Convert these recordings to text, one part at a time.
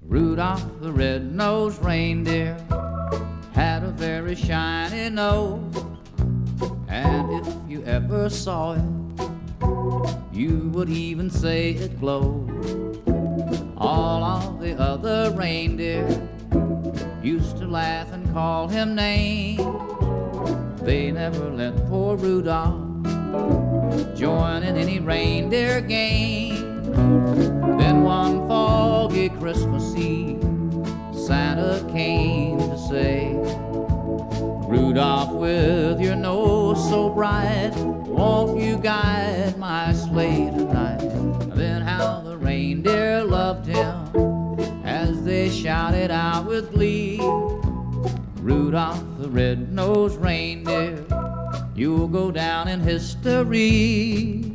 Rudolph the red-nosed reindeer had a very shiny nose, and if you ever saw it, you would even say it glowed. All of the other reindeer used to laugh and call him names. They never let poor Rudolph join in any reindeer game. Then one foggy Christmas Eve, Santa came to say, Rudolph, with your nose so bright, won't you guide my sleigh tonight? Then how the reindeer loved him as they shouted out with glee, Rudolph the red-nosed reindeer, you'll go down in history.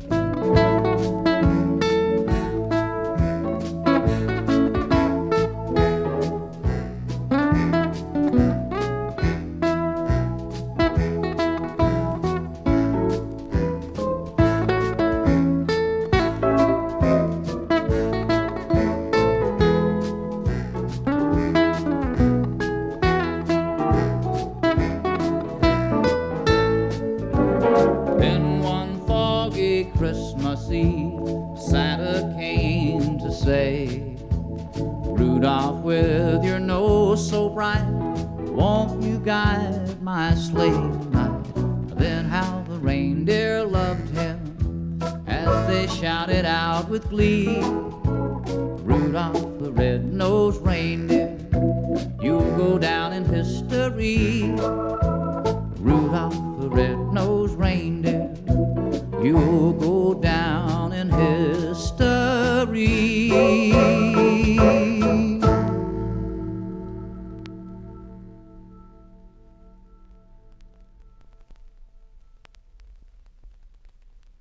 Christmas Eve, Santa came to say, Rudolph, with your nose so bright, won't you guide my sleigh tonight? Then how the reindeer loved him as they shouted out with glee, Rudolph the red-nosed reindeer, you'll go down in history.